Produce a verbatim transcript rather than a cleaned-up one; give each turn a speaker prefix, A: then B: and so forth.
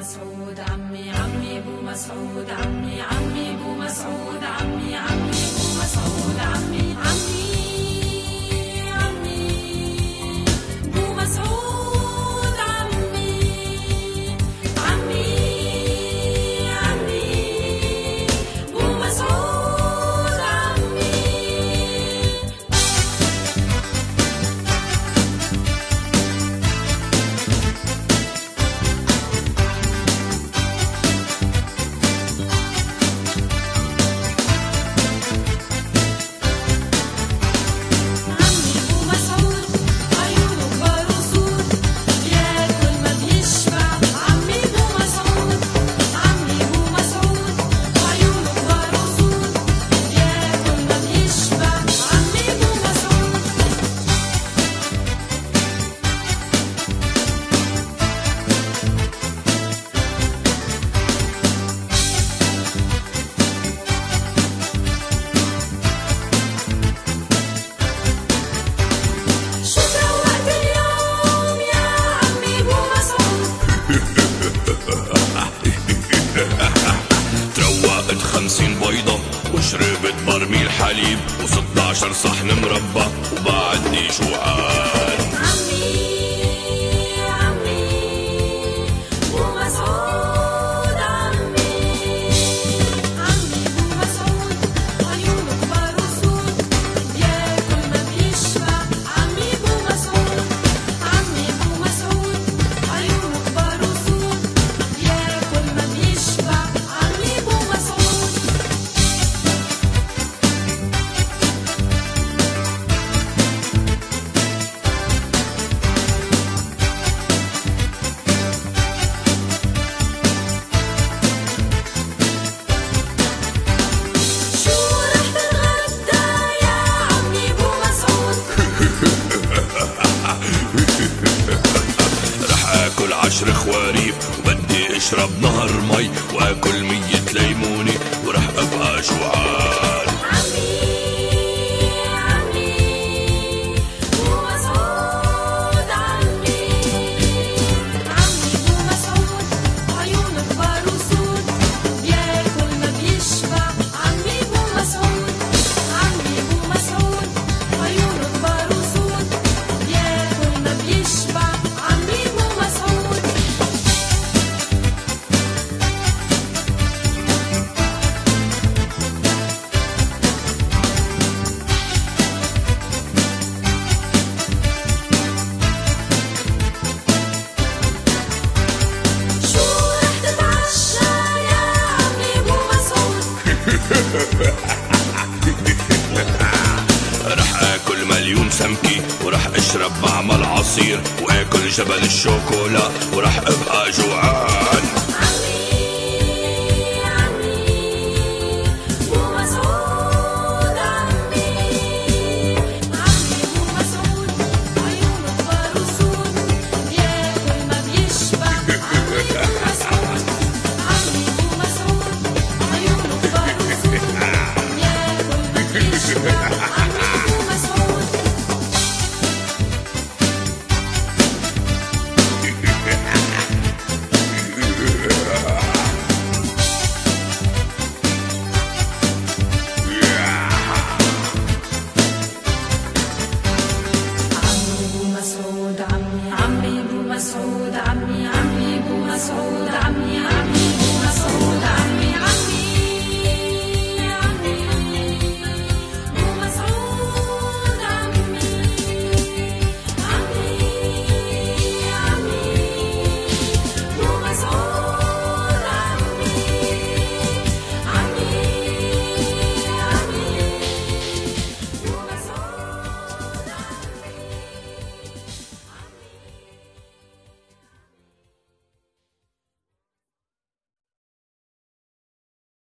A: مسعود عمي عمي ابو مسعود عمي عمي ابو مسعود عمي عمي ابو مسعود عمي عمي عمي ابو مسعود عمي عمي عمي ابو مسعود عمي.
B: تروقت خمسين بيضة وشربت برميل حليب وستاشر صحن مربى وبعدني جوعان.
A: عمي عمي ابو مسعود عمي عمي ابو مسعود عيونه كبار وسود بياكل ما بيشبع. عمي ابو مسعود عمي ابو مسعود عيونه كبار وسود بياكل ما بيشبع. عمي ابو مسعود. شو رح تتغدى يا عمي ابو مسعود؟
B: رح اكل عشر خواريف وبدي اشرب نهر مي واكل مية ليمونة ورح ابقى جوعان.
A: عمي عمي ابو مسعود عمي عمي ابو مسعود عيونه كبار وسود بياكل ما بيشبع. عمي ابو مسعود عمي ابو مسعود عيونه كبار وسود بياكل ما بيشبع. عمي ابو مسعود. شو رح تتعشى يا عمي ابو مسعود؟
B: رح اكل مليون سمكة ورح اشرب بعمل عصير واكل جبل الشوكولا ورح ابقى جوعان.
A: عمي عمي ابو مسعود عمي عمي ابو مسعود عيونه كبار وسود بياكل ما بيشبع. عمي ابو مسعود عمي ابو مسعود عيونه كبار وسود بياكل ما بيشبع. عمي ابو مسعود. عمي ابو مسعود عمي عمي ابو مسعود عمي عمي ابو مسعود